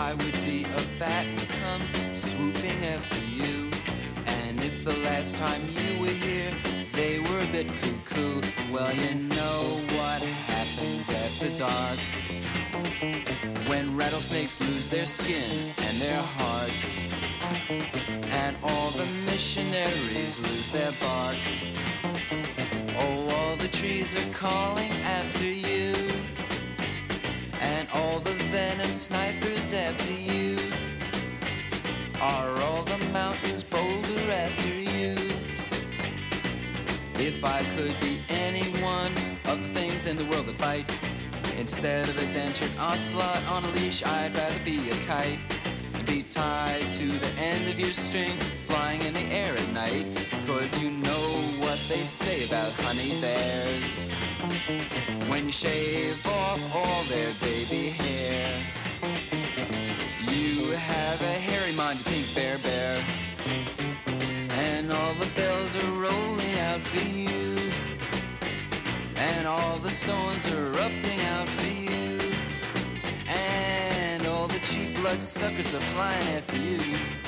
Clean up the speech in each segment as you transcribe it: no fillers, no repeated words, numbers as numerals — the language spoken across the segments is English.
I would be a bat and come swooping after you. And if the last time you were here they were a bit cuckoo, well, you know what happens after dark. When rattlesnakes lose their skin and their hearts, and all the missionaries lose their bark. Oh, all the trees are calling after you, and all the venom snipers after you. Are all the mountains bolder after you? If I could be any one of the things in the world that bite, instead of a dentured ocelot on a leash, I'd rather be a kite and be tied to the end of your string, flying in the air at night. 'Cause you know what they say about honey bears. When you shave off all their baby hair, you have a hairy mind, pink bear bear. And all the bells are rolling out for you, and all the stones are erupting out for you, and all the cheap blood suckers are flying after you.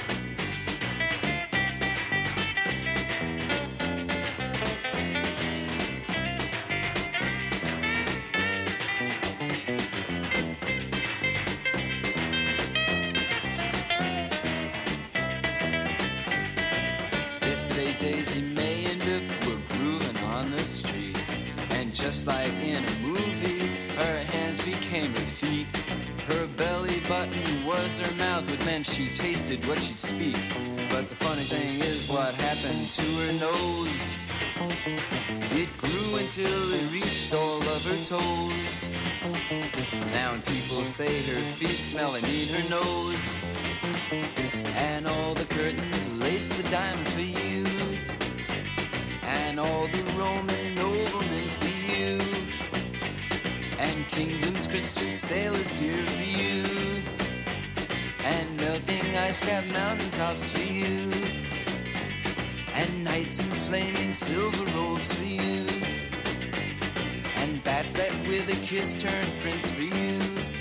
Daisy May and Biff were grooving on the street, and just like in a movie, her hands became her feet. Her belly button was her mouth, which meant she tasted what she'd speak. But the funny thing is what happened to her nose. It grew until it reached all of her toes. Now when people say her feet smell, they mean her nose. And all the curtains laced with diamonds for you, and all the Roman noblemen for you, and kingdoms, Christian sailors dear for you, and melting ice cap mountaintops for you, and knights in flaming silver robes for you, and bats that with a kiss turn prince for you.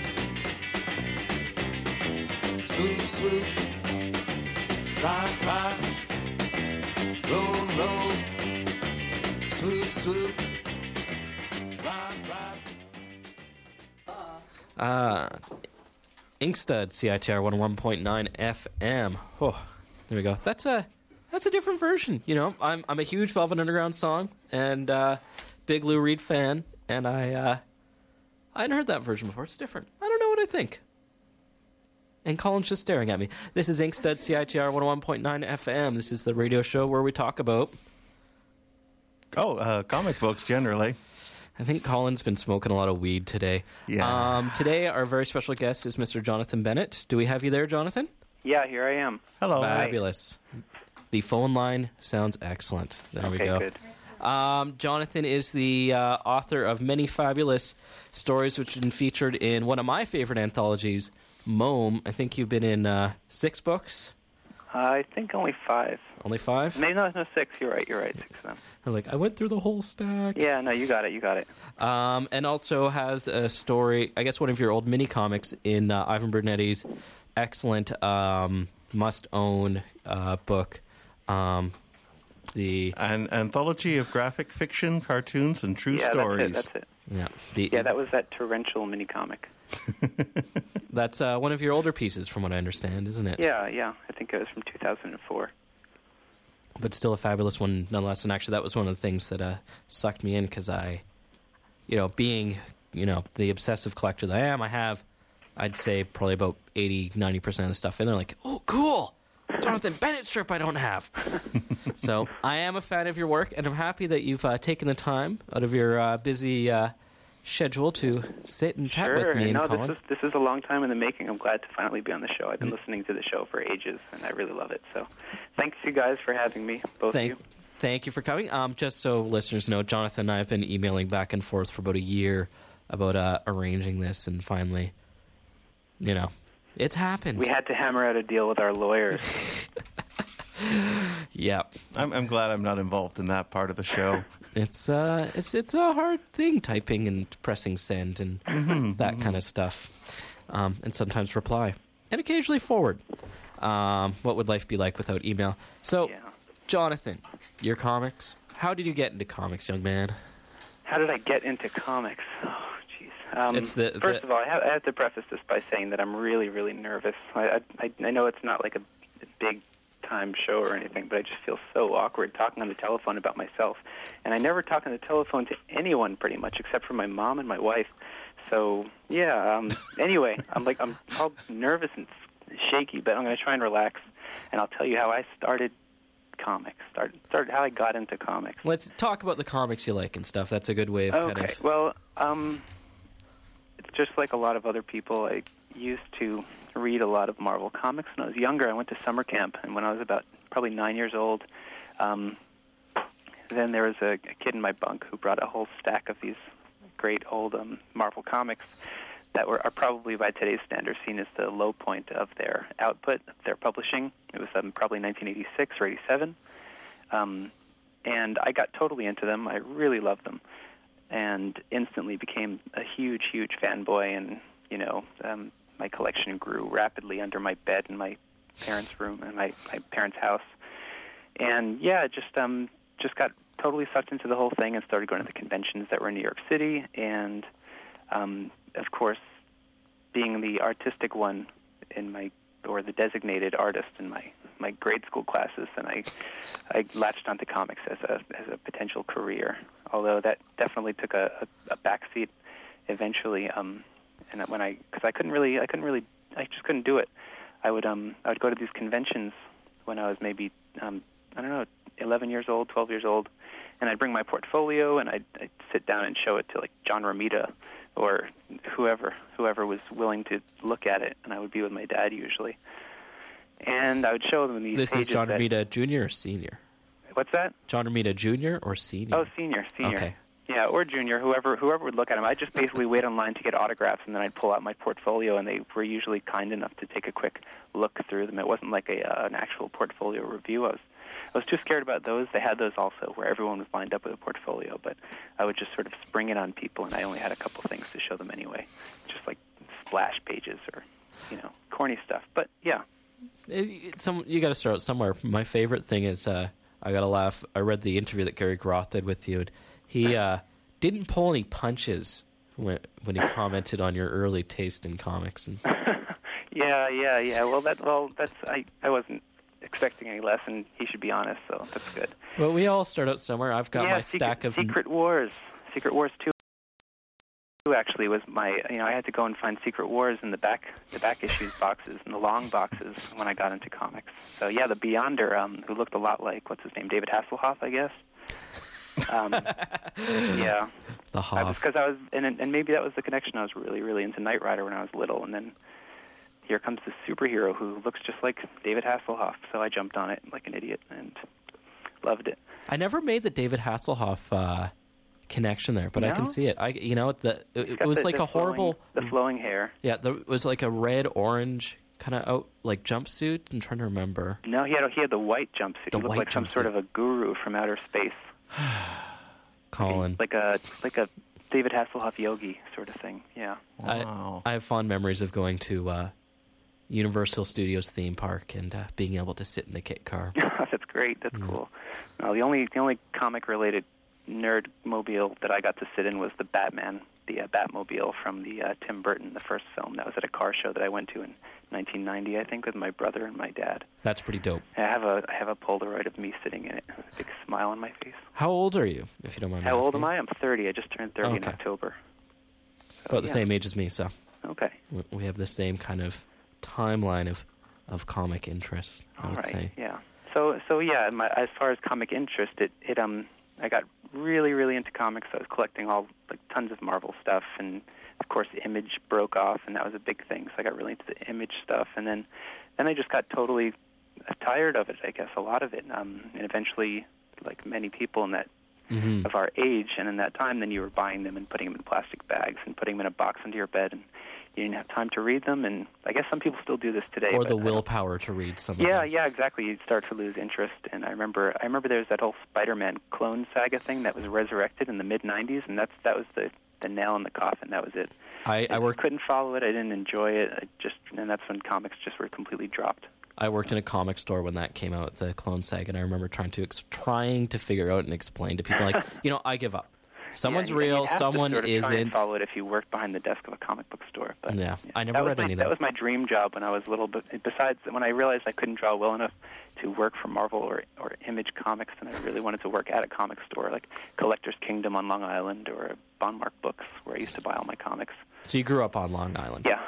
Swoop, swoop, rock, rock, roll, roll, swoop, swoop, rock, rock. Inkstuds, CITR 101.9 FM. Oh, there we go. That's a different version. You know, I'm a huge Velvet Underground song and big Lou Reed fan, and I hadn't heard that version before. It's different. I don't know what I think. And Colin's just staring at me. This is Inkstuds, CITR 101.9 FM. This is the radio show where we talk about... comic books, generally. I think Colin's been smoking a lot of weed today. Yeah. Today, our very special guest is Mr. Jonathan Bennett. Do we have you there, Jonathan? Yeah, here I am. Hello. Fabulous. The phone line sounds excellent. There we go. Good. Jonathan is the author of many fabulous stories which have been featured in one of my favorite anthologies, Mome. I think you've been in 6 books? I think only 5. Only 5? Maybe no, 6. You're right, 6 of them. I'm like, I went through the whole stack. Yeah, no, you got it. And also has a story, I guess one of your old mini-comics in Ivan Brunetti's excellent must-own book, the... An anthology of graphic fiction, cartoons, and true stories. That's it. Yeah, that was that torrential mini-comic. That's one of your older pieces, from what I understand, isn't it? Yeah. I think it was from 2004. But still a fabulous one, nonetheless. And actually, that was one of the things that sucked me in, because being, the obsessive collector that I am, I have, I'd say, probably about 80-90% of the stuff in there. Like, oh, cool! Jonathan Bennett strip I don't have. So I am a fan of your work, and I'm happy that you've taken the time out of your busy schedule to sit and chat with me and Colin. This is a long time in the making. I'm glad to finally be on the show. I've been listening to the show for ages, and I really love it. So thanks you guys for having me, both of you. Thank you for coming. Just so listeners know, Jonathan and I have been emailing back and forth for about a year about arranging this, and finally, it's happened. We had to hammer out a deal with our lawyers. Yeah, I'm glad I'm not involved in that part of the show. It's a hard thing, typing and pressing send and that kind of stuff, and sometimes reply. and occasionally forward. What would life be like without email? So, Yeah. Jonathan, your comics. How did you get into comics, young man? How did I get into comics? Oh, jeez. First of all, I have to preface this by saying that I'm really, really nervous. I know it's not like a big time show or anything, but I just feel so awkward talking on the telephone about myself. And I never talk on the telephone to anyone pretty much, except for my mom and my wife. So, yeah, anyway, I'm all nervous and shaky, but I'm going to try and relax, and I'll tell you how I started comics, started how I got into comics. Let's talk about the comics you like and stuff. That's a good way of kind of... Okay, well, it's just like a lot of other people. I used to read a lot of Marvel comics when I was younger. I went to summer camp, and when I was about probably 9 years old, then there was a kid in my bunk who brought a whole stack of these great old Marvel comics that are probably by today's standards seen as the low point of their output, their publishing. It was probably 1986 or 87. And I got totally into them. I really loved them and instantly became a huge, huge fanboy. And, my collection grew rapidly under my bed in my parents' room and my parents' house. And, yeah, just got totally sucked into the whole thing and started going to the conventions that were in New York City. And, of course, being the artistic one or the designated artist in my grade school classes, and I latched onto comics as a potential career. Although that definitely took a backseat eventually. And because I just couldn't do it. I would go to these conventions when I was maybe 11 years old, 12 years old, and I'd bring my portfolio and I'd sit down and show it to like John Romita or whoever was willing to look at it, and I would be with my dad usually. And I would show them these pages. This is John Romita Jr. or Senior? What's that? John Romita Jr. or Senior? Oh, Senior. Okay. Yeah, or Junior, whoever would look at them. I'd just basically wait online to get autographs, and then I'd pull out my portfolio, and they were usually kind enough to take a quick look through them. It wasn't like an actual portfolio review. I was too scared about those. They had those also, where everyone was lined up with a portfolio, but I would just sort of spring it on people, and I only had a couple things to show them anyway, just like splash pages or, corny stuff. But, yeah. You got to start somewhere. My favorite thing is, I got to laugh, I read the interview that Gary Groth did with you, and he didn't pull any punches when he commented on your early taste in comics. And... Yeah. Well, that's I wasn't expecting any less, and he should be honest, so that's good. Well, we all start out somewhere. I've got my stack of... Secret Wars 2 actually was my... I had to go and find Secret Wars in the back issues boxes and the long boxes when I got into comics. So, yeah, the Beyonder, who looked a lot like, what's his name, David Hasselhoff, I guess? Yeah. The Hoff. Because I was... And maybe that was the connection. I was really, really into Knight Rider when I was little, and then... Here comes this superhero who looks just like David Hasselhoff, so I jumped on it like an idiot and loved it. I never made the David Hasselhoff connection there, but I can see it. It was like a horrible... The flowing hair. Yeah, it was like a red-orange kind of jumpsuit. I'm trying to remember. No, he had the white jumpsuit. He looked like some sort of a guru from outer space. Colin. Like a David Hasselhoff yogi sort of thing, yeah. Wow. I have fond memories of going to... Universal Studios theme park and being able to sit in the kit car. That's great. That's cool. No, the only comic-related nerd-mobile that I got to sit in was the Batman, the Batmobile from the Tim Burton, the first film. That was at a car show that I went to in 1990, I think, with my brother and my dad. That's pretty dope. I have a Polaroid of me sitting in it, a big smile on my face. How old are you, if you don't mind me asking? How old am I? I'm 30. I just turned 30 in October. So, about the same age as me, so okay. We have the same kind of timeline of comic interest, I would say. Yeah. So yeah, as far as comic interest, I got really, really into comics. I was collecting tons of Marvel stuff, and of course Image broke off, and that was a big thing. So I got really into the Image stuff, and then I just got totally tired of it. I guess a lot of it, and eventually, like many people in that of our age and in that time, then you were buying them and putting them in plastic bags and putting them in a box under your bed, and you didn't have time to read them, and I guess some people still do this today. Or the willpower to read some of them. Yeah, exactly. You'd start to lose interest, and I remember there was that whole Spider-Man clone saga thing that was resurrected in the mid-'90s, and that was the the nail in the coffin. That was it. I couldn't follow it. I didn't enjoy it. And that's when comics just were completely dropped. I worked in a comic store when that came out, the Clone Saga, and I remember trying to figure out and explain to people, like, I give up. Someone's real, someone isn't. Try and follow it if you worked behind the desk of a comic book store. But, yeah, I never read any of that. That was my dream job when I was little. But besides, when I realized I couldn't draw well enough to work for Marvel or Image Comics, and I really wanted to work at a comic store like Collector's Kingdom on Long Island or Bondmark Books, where I used to buy all my comics. So you grew up on Long Island? Yeah.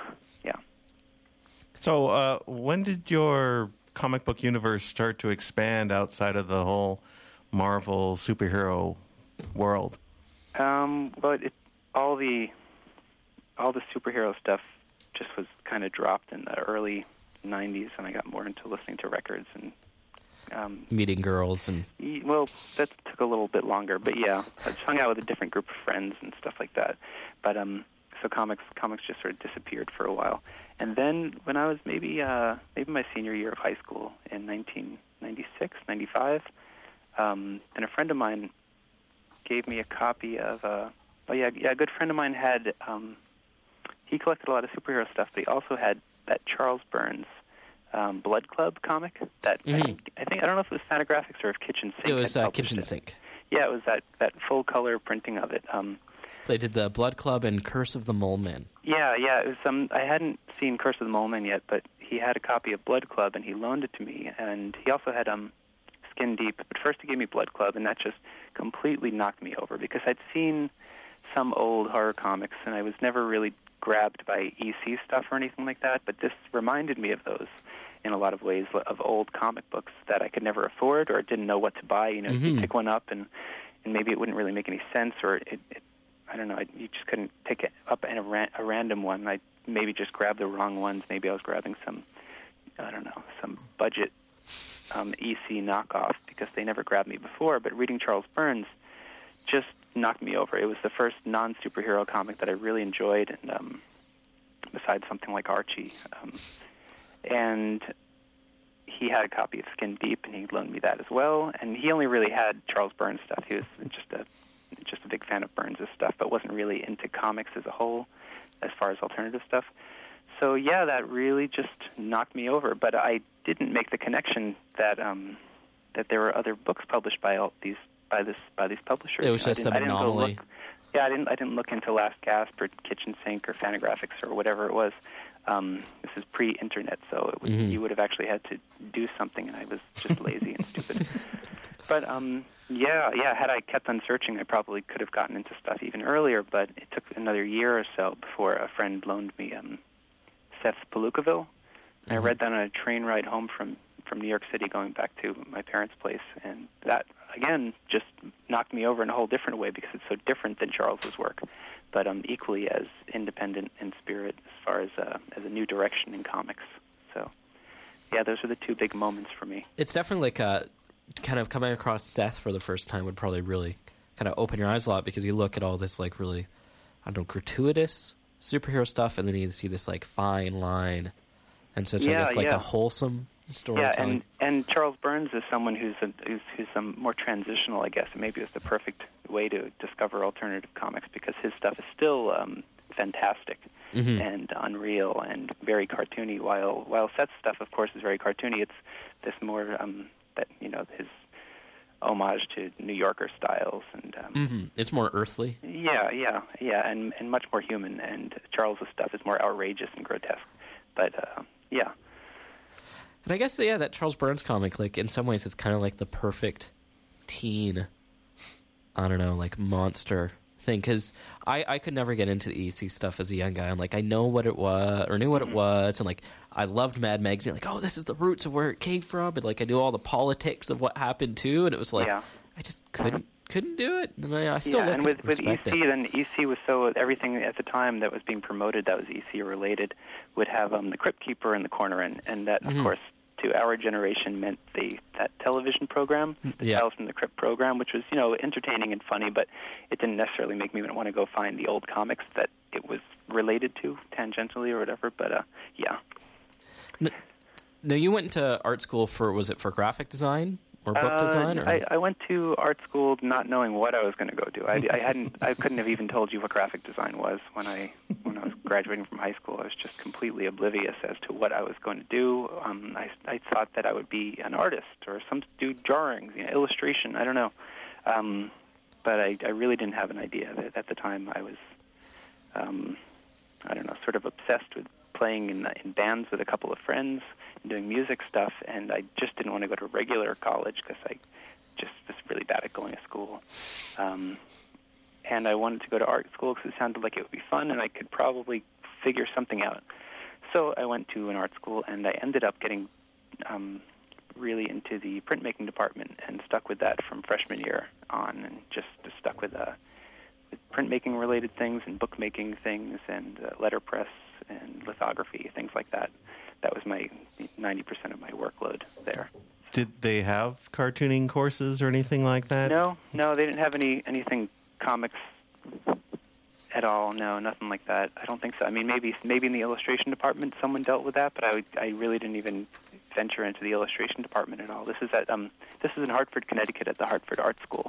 So when did your comic book universe start to expand outside of the whole Marvel superhero world? Well, all the superhero stuff just was kind of dropped in the early 90s, and I got more into listening to records and meeting girls and. Well, that took a little bit longer, but yeah, I just hung out with a different group of friends and stuff like that. But so comics just sort of disappeared for a while, and then when I was maybe my senior year of high school in 1996, 95, and a friend of mine gave me a copy of a good friend of mine had he collected a lot of superhero stuff, but he also had that Charles Burns Blood Club comic that I don't know if it was Fantagraphics or if Kitchen Sink. It was Kitchen Sink. Yeah, it was that full color printing of it. They did the Blood Club and Curse of the Mole Man. Yeah, it was I hadn't seen Curse of the Mole Man yet, but he had a copy of Blood Club and he loaned it to me, and he also had Skin Deep. But first he gave me Blood Club, and that just completely knocked me over because I'd seen some old horror comics and I was never really grabbed by EC stuff or anything like that, but this reminded me of those in a lot of ways, of old comic books that I could never afford or didn't know what to buy. You pick one up and maybe it wouldn't really make any sense, or I don't know, you just couldn't pick it up in a random one. I maybe just grabbed the wrong ones. Maybe I was grabbing some budget EC knockoff because they never grabbed me before. But reading Charles Burns just knocked me over. It was the first non-superhero comic that I really enjoyed, and besides something like Archie. And he had a copy of Skin Deep, and he loaned me that as well. And he only really had Charles Burns stuff. He was just a big fan of Burns' stuff, but wasn't really into comics as a whole as far as alternative stuff. So yeah, that really just knocked me over. But I didn't make the connection that there were other books published by these publishers. It was just some anomaly. I didn't look into Last Gasp or Kitchen Sink or Fantagraphics or whatever it was. This is pre-internet, so you would have actually had to do something, and I was just lazy and stupid. But had I kept on searching, I probably could have gotten into stuff even earlier. But it took another year or so before a friend loaned me Seth's Palookaville. And I read that on a train ride home from New York City, going back to my parents' place, and that again just knocked me over in a whole different way because it's so different than Charles's work, but equally as independent in spirit as far as a new direction in comics. So, yeah, those are the two big moments for me. It's definitely like kind of coming across Seth for the first time would probably really kind of open your eyes a lot, because you look at all this like really, I don't know, gratuitous superhero stuff, and then you see this like fine line, and such a wholesome storytelling. Yeah, and Charles Burns is someone who's more transitional, I guess. Maybe it's the perfect way to discover alternative comics, because his stuff is still fantastic and unreal and very cartoony. While Seth's stuff, of course, is very cartoony. It's this more his homage to New Yorker styles, and it's more earthly. Yeah, and much more human. And Charles's stuff is more outrageous and grotesque. But yeah. And I guess, that Charles Burns comic, like, in some ways, it's kind of like the perfect teen, I don't know, like, monster thing. Because I could never get into the EC stuff as a young guy. I'm like, I know what it was, or knew what it was, and, like, I loved Mad Magazine. Like, oh, this is the roots of where it came from. And, like, I knew all the politics of what happened, too. And it was like, I just couldn't do it. And I still look and with respect EC, it. then EC was so, everything at the time that was being promoted that was EC related would have the Crypt Keeper in the corner, and that, of course, to our generation meant that television program, the Tales from the Crypt program, which was, entertaining and funny, but it didn't necessarily make me want to go find the old comics that it was related to tangentially or whatever, but No, you went into art school for graphic design? or book design? Or? I went to art school not knowing what I was going to go do. I couldn't have even told you what graphic design was when I was graduating from high school. I was just completely oblivious as to what I was going to do. I thought that I would be an artist or do drawings, illustration. I don't know, but I really didn't have an idea. At the time, I was I don't know, sort of obsessed with playing in bands with a couple of friends and doing music stuff, and I just didn't want to go to regular college because I just was really bad at going to school. And I wanted to go to art school because it sounded like it would be fun and I could probably figure something out. So I went to an art school, and I ended up getting really into the printmaking department and stuck with that from freshman year on, and just stuck with printmaking related things and bookmaking things and letterpress and lithography, things like that. That was my 90% of my workload there. Did they have cartooning courses or anything like that? No, they didn't have anything comics at all. No, nothing like that. I don't think so. I mean, maybe in the illustration department someone dealt with that, but I really didn't even venture into the illustration department at all. This is in Hartford, Connecticut, at the Hartford Art School.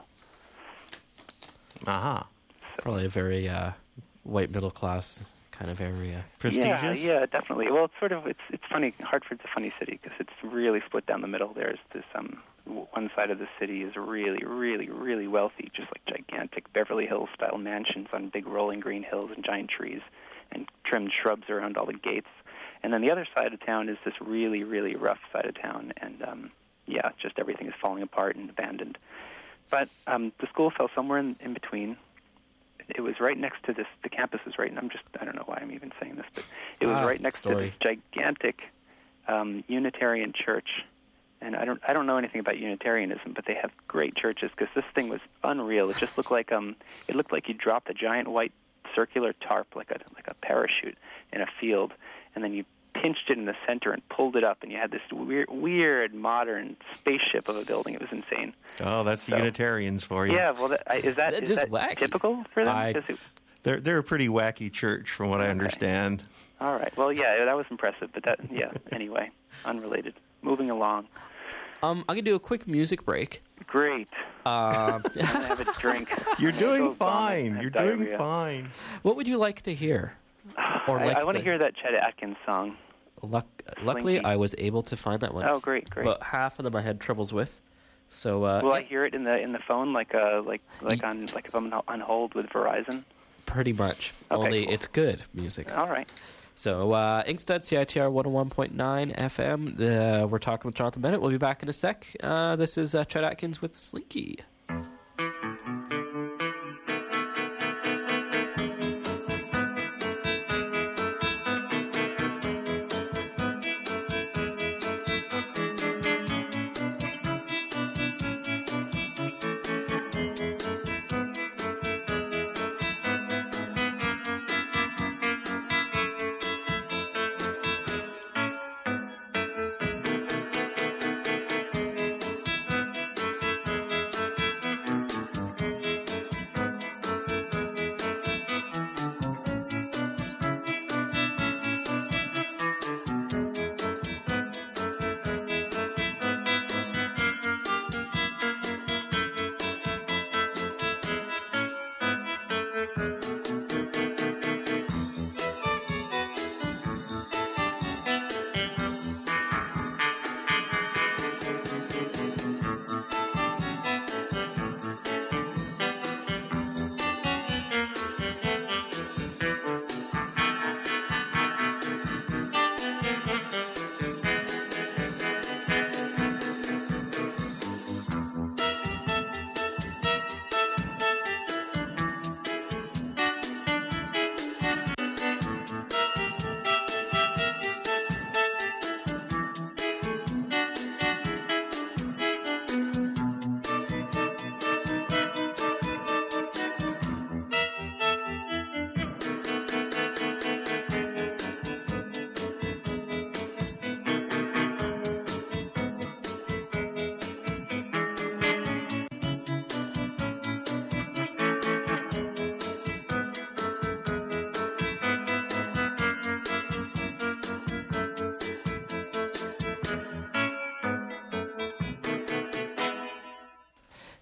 Aha. Probably a very white middle class kind of area. Prestigious? Yeah, definitely. Well, it's funny. Hartford's a funny city because it's really split down the middle. There's this one side of the city is really, really, really wealthy, just like gigantic Beverly Hills style mansions on big rolling green hills and giant trees and trimmed shrubs around all the gates. And then the other side of town is this really, really rough side of town, and just everything is falling apart and abandoned. But the school fell somewhere in between. It was right next to this. The campus was right, and I don't know why I'm even saying this, but it was right next to this gigantic Unitarian church. And I don't know anything about Unitarianism, but they have great churches because this thing was unreal. It just looked like you dropped a giant white circular tarp, like a parachute, in a field, and then you pinched it in the center and pulled it up, and you had this weird modern spaceship of a building. It was insane. Oh, that's the Unitarians for you. Yeah, well, is that wacky. typical for them? They're a pretty wacky church, from what I understand. All right. Well, yeah, that was impressive, but anyway, unrelated. Moving along. I'm going to do a quick music break. Great. I'm going to have a drink. You're doing fine. You're doing fine. What would you like to hear? I want to hear that Chet Atkins song. Luckily, I was able to find that one. Oh, great. But half of them I had troubles with. So will I hear it in the phone, like if I'm on hold with Verizon? Pretty much. Okay, Only cool. It's good music. All right. So Inkstead, CITR 101.9 FM. We're talking with Jonathan Bennett. We'll be back in a sec. This is Chet Atkins with Slinky.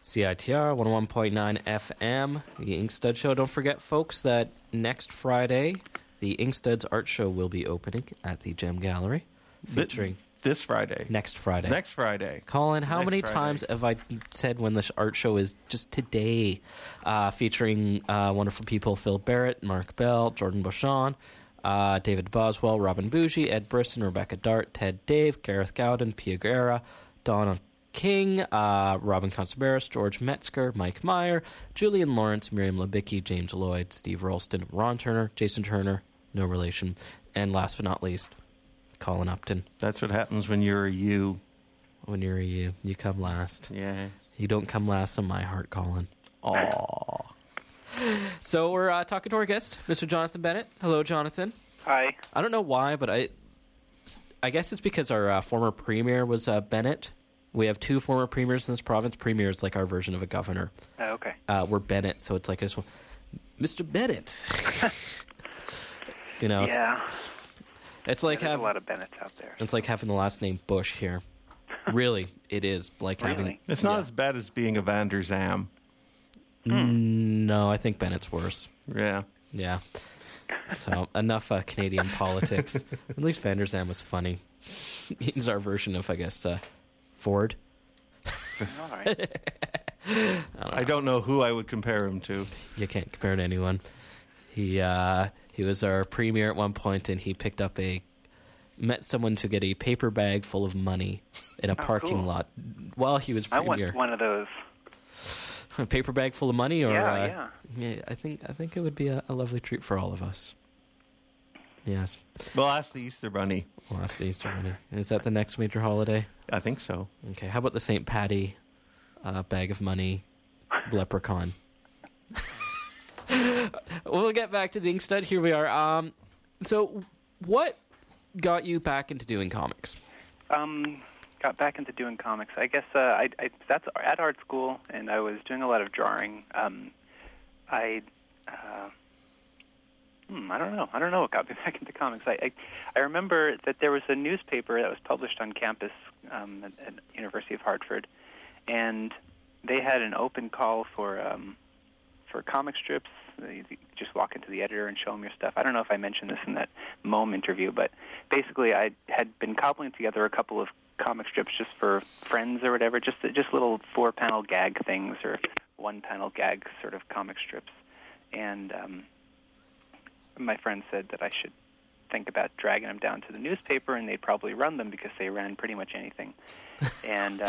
CITR 101.9 FM, the Inkstud Show. Don't forget, folks, that next Friday, the Inkstuds Art Show will be opening at the Gem Gallery, featuring This Friday. next Friday. Next Friday. Colin, how Next many Friday. times have I said when the art show is just today? Featuring wonderful people, Phil Barrett, Mark Bell, Jordan Beauchamp, David Boswell, Robin Bougie, Ed Brisson, Rebecca Dart, Ted Dave, Gareth Gowden, Pia Guerra, Donna King, Robin Consaberis, George Metzger, Mike Meyer, Julian Lawrence, Miriam Labicki, James Lloyd, Steve Ralston, Ron Turner, Jason Turner, no relation, and last but not least, Colin Upton. That's what happens when you're a you. When you're a you come last. Yeah. You don't come last in my heart, Colin. Aw. So we're talking to our guest, Mr. Jonathan Bennett. Hello, Jonathan. Hi. I don't know why, but I guess it's because our former premier was Bennett. We have two former premiers in this province. Premier is like our version of a governor. Oh, okay. We're Bennett, so it's like I just want, Mr. Bennett. You know, Yeah. it's like There's having a lot of Bennetts out there. it's like having the last name Bush here. Really, it is like having. Really? It's not Yeah. as bad as being a Van der Zam. No, I think Bennett's worse. Yeah. Yeah. So enough Canadian politics. At least Van der Zam was funny. He's our version of, I guess, Ford. All right. I don't know who I would compare him to. You can't compare to anyone. He was our premier at one point, and he met someone to get a paper bag full of money in a parking cool. lot while he was I premier. want one of those. A paper bag full of money, or Yeah. I think it would be a lovely treat for all of us. Yes. Well, ask the Easter Bunny. Well, that's the Easter Bunny. Is that the next major holiday? I think so. Okay. How about the St. Patty bag of money leprechaun? We'll get back to the Inkstud. Here we are. So, what got you back into doing comics? Got back into doing comics. I guess that's at art school, and I was doing a lot of drawing. I don't know. I don't know what got me back into comics. I remember that there was a newspaper that was published on campus at University of Hartford, and they had an open call for comic strips. You just walk into the editor and show them your stuff. I don't know if I mentioned this in that MOME interview, but basically I had been cobbling together a couple of comic strips just for friends or whatever, just little 4-panel gag things or 1-panel gag sort of comic strips. And my friend said that I should think about dragging them down to the newspaper, and they'd probably run them because they ran pretty much anything. And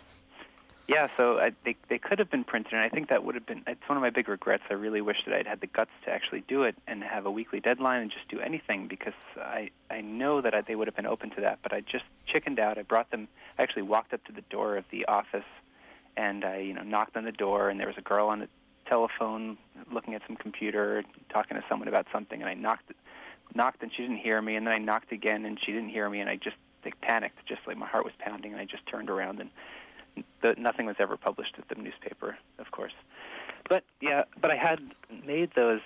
yeah, so they could have been printed, and I think that would have been, it's one of my big regrets. I really wish that I'd had the guts to actually do it and have a weekly deadline and just do anything, because I know that they would have been open to that, but I just chickened out. I brought them, I actually walked up to the door of the office, and I knocked on the door, and there was a girl on the telephone looking at some computer, talking to someone about something, and I knocked and she didn't hear me, and then I knocked again and she didn't hear me, and I just panicked, just like my heart was pounding, and I just turned around, and nothing was ever published at the newspaper, of course. But I had made those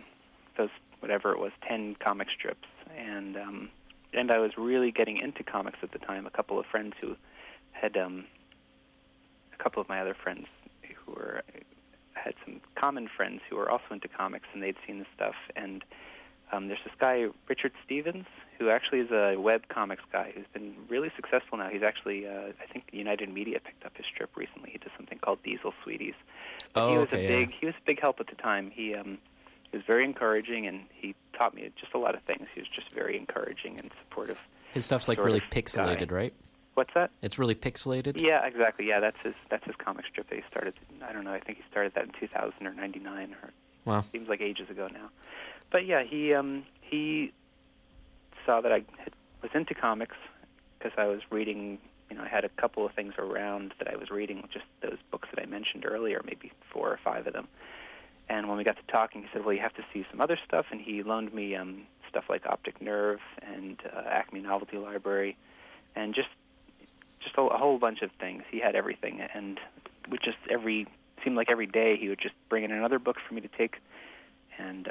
whatever it was, 10 comic strips, and I was really getting into comics at the time. A couple of friends who had a couple of my other friends who had some common friends who were also into comics, and they'd seen the stuff. And there's this guy, Richard Stevens, who actually is a web comics guy who's been really successful now. He's actually, I think United Media picked up his strip recently. He did something called Diesel Sweeties. But he was a big help at the time. He was very encouraging, and he taught me just a lot of things. He was just very encouraging and supportive. His stuff's like really pixelated, right? What's that? It's really pixelated? Yeah, exactly. Yeah, that's his comic strip that he started. I don't know. I think he started that in 2000 or 99. Wow. Seems like ages ago now. But yeah, he saw that I was into comics because I was reading. I had a couple of things around that I was reading, just those books that I mentioned earlier, maybe 4 or 5 of them. And when we got to talking, he said, "Well, you have to see some other stuff," and he loaned me stuff like Optic Nerve and Acme Novelty Library, and just a whole bunch of things. He had everything, and we just seemed like every day he would just bring in another book for me to take, and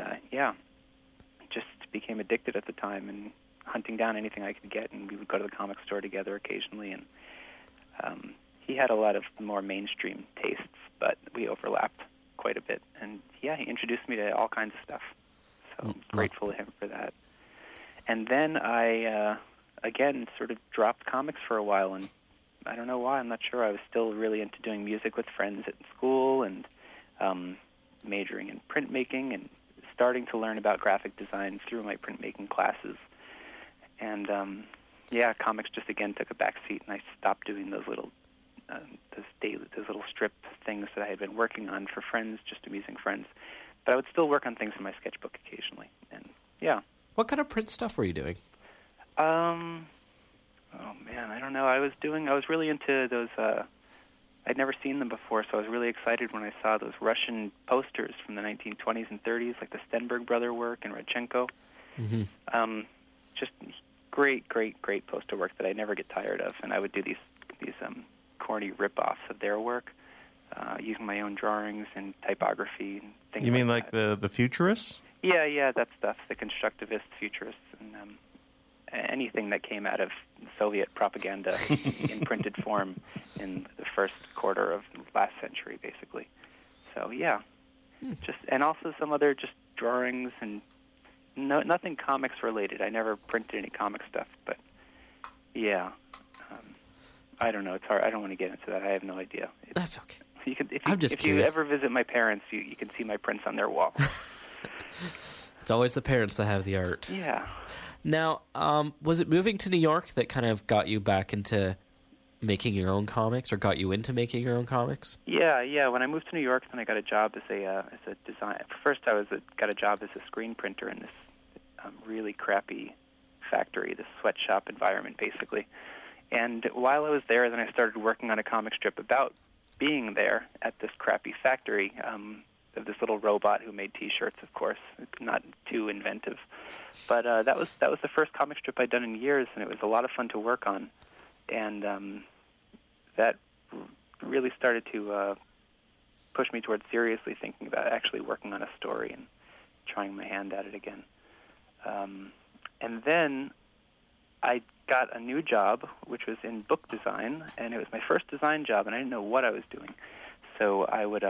just became addicted at the time and hunting down anything I could get, and we would go to the comic store together occasionally, and he had a lot of more mainstream tastes, but we overlapped quite a bit. And yeah, he introduced me to all kinds of stuff. So I'm grateful to him for that. And then I, again, sort of dropped comics for a while, and I don't know why. I'm not sure. I was still really into doing music with friends at school and majoring in printmaking and starting to learn about graphic design through my printmaking classes. And, yeah, comics just, again, took a back seat, and I stopped doing those little those little strip things that I had been working on for friends, just amusing friends. But I would still work on things in my sketchbook occasionally. And, yeah. What kind of print stuff were you doing? Oh man, I don't know. I was really into those. I'd never seen them before, so I was really excited when I saw those Russian posters from the 1920s and 30s, like the Stenberg brother work and Rodchenko. Mm-hmm. Just great poster work that I never get tired of, and I would do these corny rip-offs of their work, using my own drawings and typography and things. You mean like that. The futurists? Yeah, that stuff. The constructivists, futurists, and anything that came out of Soviet propaganda in printed form in the first quarter of last century, basically. So yeah, and also some other just drawings and nothing comics related. I never printed any comic stuff, but yeah, I don't know. It's hard. I don't want to get into that. I have no idea. That's okay. You can, I'm just if curious. you ever visit my parents, you can see my prints on their wall. It's always the parents that have the art. Yeah. Now, was it moving to New York that kind of got you back into making your own comics, or got you into making your own comics? Yeah. When I moved to New York, then I got a job as a design. First, I got a job as a screen printer in this really crappy factory, this sweatshop environment, basically. And while I was there, then I started working on a comic strip about being there at this crappy factory. Of this little robot who made T-shirts, of course, not too inventive, but that was the first comic strip I'd done in years, and it was a lot of fun to work on, and that really started to push me towards seriously thinking about actually working on a story and trying my hand at it again. And then I got a new job, which was in book design, and it was my first design job, and I didn't know what I was doing, so I would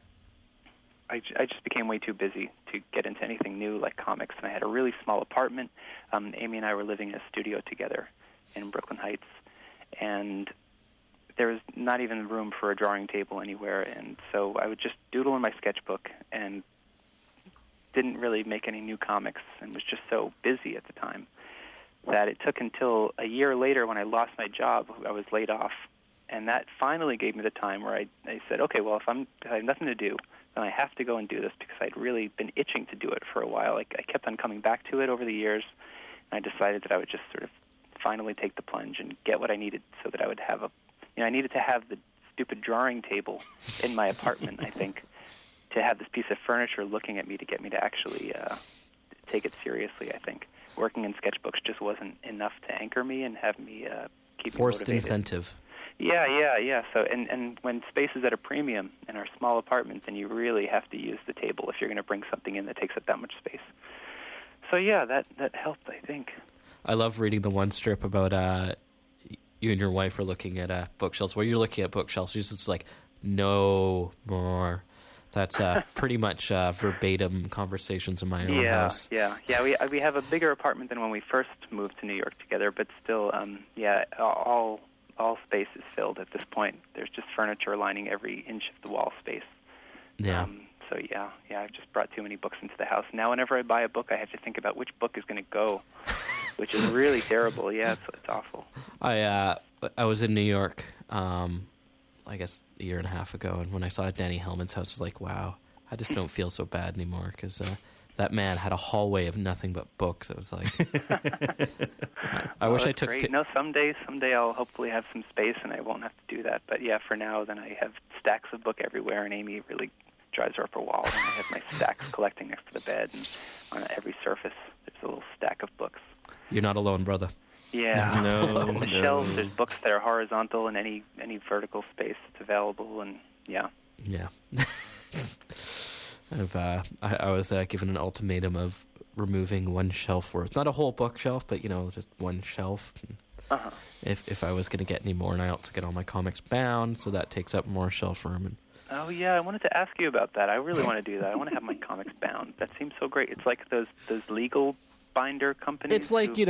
I just became way too busy to get into anything new like comics, and I had a really small apartment. Amy and I were living in a studio together in Brooklyn Heights, and there was not even room for a drawing table anywhere, and so I would just doodle in my sketchbook and didn't really make any new comics and was just so busy at the time that it took until a year later when I lost my job, I was laid off, and that finally gave me the time where I said, okay, well, if I have nothing to do, and I have to go and do this because I'd really been itching to do it for a while. I kept on coming back to it over the years, and I decided that I would just sort of finally take the plunge and get what I needed so that I would have I needed to have the stupid drawing table in my apartment, I think, to have this piece of furniture looking at me to get me to actually take it seriously, I think. Working in sketchbooks just wasn't enough to anchor me and have me keep me Forced motivated. incentive. Yeah. So, and when space is at a premium in our small apartment, then you really have to use the table if you're going to bring something in that takes up that much space. So, yeah, that helped, I think. I love reading the one strip about you and your wife are looking at bookshelves. Where you're looking at bookshelves, you're just like, no more. That's pretty much verbatim conversations in my own house. Yeah. We have a bigger apartment than when we first moved to New York together, but still, all space is filled at this point. There's just furniture lining every inch of the wall space. Yeah. So I've just brought too many books into the house. Now whenever I buy a book, I have to think about which book is going to go, which is really terrible. Yeah, it's awful. I was in New York, I guess a year and a half ago, and when I saw Danny Hellman's house, I was like, wow, I just don't feel so bad anymore, because that man had a hallway of nothing but books. It was like, I wish I took. Great. No, someday I'll hopefully have some space and I won't have to do that. But yeah, for now, then I have stacks of book everywhere, and Amy really drives her up her wall. And I have my stacks collecting next to the bed, and on every surface there's a little stack of books. You're not alone, brother. Yeah, No. the shelves. There's books that are horizontal in any vertical space that's available, and yeah. Yeah. I was given an ultimatum of removing one shelf worth, not a whole bookshelf, but just one shelf. If I was going to get any more, and I also get all my comics bound, so that takes up more shelf room. And Oh yeah, I wanted to ask you about that. I really want to do that. I want to have my comics bound. That seems so great. It's like those legal binder companies. It's like, who... you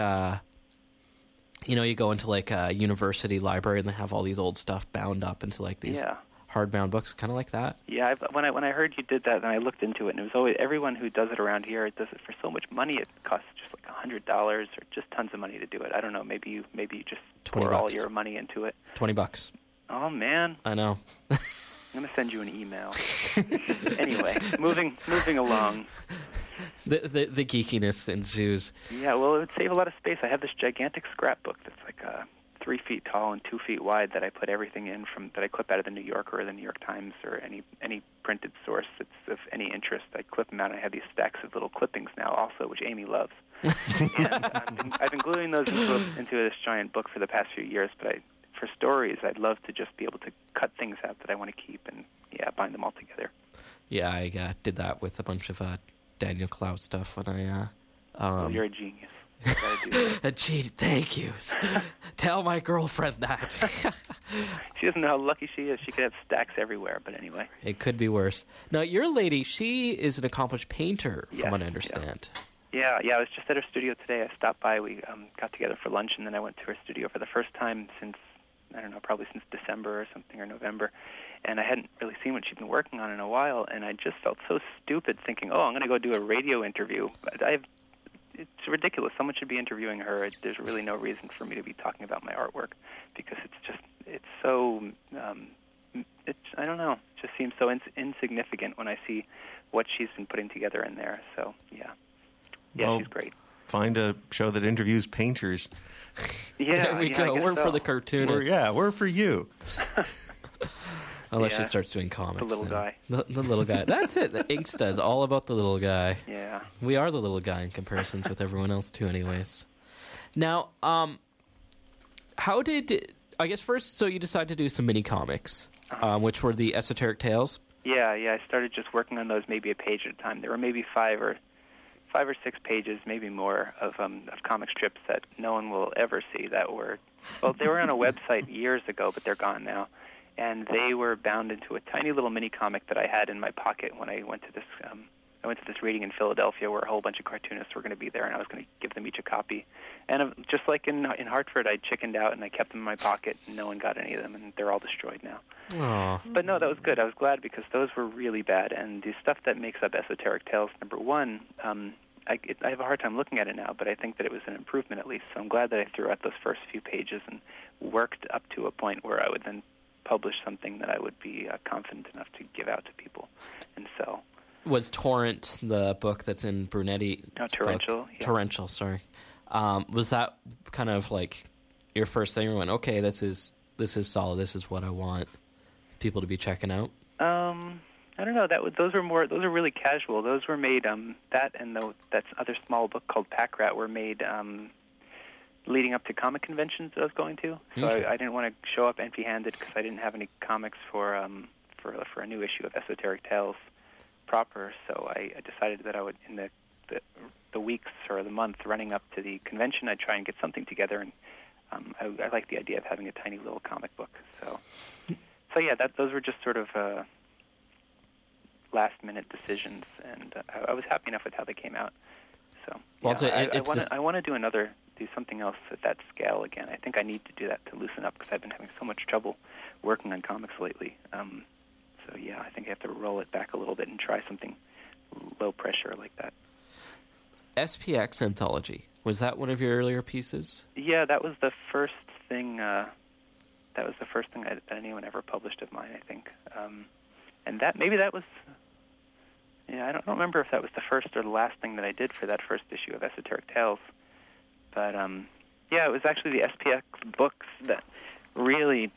go into like a university library and they have all these old stuff bound up into like these hardbound books, kind of like that. Yeah, when I heard you did that, and I looked into it, and it was always everyone who does it around here does it for so much money. It costs just like $100 or just tons of money to do it. I don't know. Maybe you just pour all your money into it. $20. Oh man, I know. I'm gonna send you an email. Anyway, moving along. The geekiness ensues. Yeah, well, it would save a lot of space. I have this gigantic scrapbook that's like 3 feet tall and 2 feet wide that I put everything in that I clip out of the New Yorker or the New York Times or any printed source that's of any interest. I clip them out, and I have these stacks of little clippings now also, which Amy loves. And I've been gluing those into this giant book for the past few years, but for stories, I'd love to just be able to cut things out that I want to keep and, bind them all together. Yeah, I did that with a bunch of Daniel Clowes stuff when I... well, you're a genius. Gee, thank you. Tell my girlfriend that. She doesn't know how lucky she is. She could have stacks everywhere, but anyway. It could be worse. Now, your lady, she is an accomplished painter, from what I understand. Yeah, I was just at her studio today. I stopped by. We got together for lunch, and then I went to her studio for the first time since, I don't know, probably since December or something, or November. And I hadn't really seen what she'd been working on in a while, and I just felt so stupid thinking, I'm going to go do a radio interview. It's ridiculous. Someone should be interviewing her. There's really no reason for me to be talking about my artwork because it's so, I don't know, it just seems so insignificant when I see what she's been putting together in there. So, yeah, she's great. Find a show that interviews painters. Yeah, there we go. We're for the cartoonists. We're for you. Unless she starts doing comics. The little guy. The little guy. That's it. The Inkstuds, all about the little guy. Yeah. We are the little guy in comparisons with everyone else, too, anyways. Now, how did... I guess first, so you decided to do some mini-comics, which were the Esoteric Tales? Yeah, I started just working on those maybe a page at a time. There were maybe 5 or 6 pages, maybe more, of comic strips that no one will ever see that were... Well, they were on a website years ago, but they're gone now. And they were bound into a tiny little mini comic that I had in my pocket when I went to this. I went to this reading in Philadelphia where a whole bunch of cartoonists were going to be there, and I was going to give them each a copy. And just like in Hartford, I chickened out and I kept them in my pocket, and no one got any of them, and they're all destroyed now. Aww. But no, that was good. I was glad because those were really bad. And the stuff that makes up Esoteric Tales #1, I have a hard time looking at it now, but I think that it was an improvement at least. So I'm glad that I threw out those first few pages and worked up to a point where I would then publish something that I would be confident enough to give out to people and sell. Was Torrent the book that's in Brunetti? No, Torrential. Yeah. Torrential, sorry. Was that kind of like your first thing? You went, okay, this is solid. This is what I want people to be checking out. I don't know. Those are really casual. Those were made. That and that other small book called Pack Rat were made. Leading up to comic conventions that I was going to, so okay. I didn't want to show up empty-handed because I didn't have any comics for a new issue of Esoteric Tales proper. So I decided that I would, in the weeks or the month running up to the convention, I'd try and get something together. And I like the idea of having a tiny little comic book. So yeah, those were just sort of last-minute decisions, and I was happy enough with how they came out. So I want to do something else at that scale again. I think I need to do that to loosen up because I've been having so much trouble working on comics lately. So yeah, I think I have to roll it back a little bit and try something low pressure like that. SPX Anthology, was that one of your earlier pieces? Yeah, that was the first thing. That anyone ever published of mine, I think. And that was. Yeah, I don't remember if that was the first or the last thing that I did for that first issue of Esoteric Tales. But, it was actually the SPX books that really,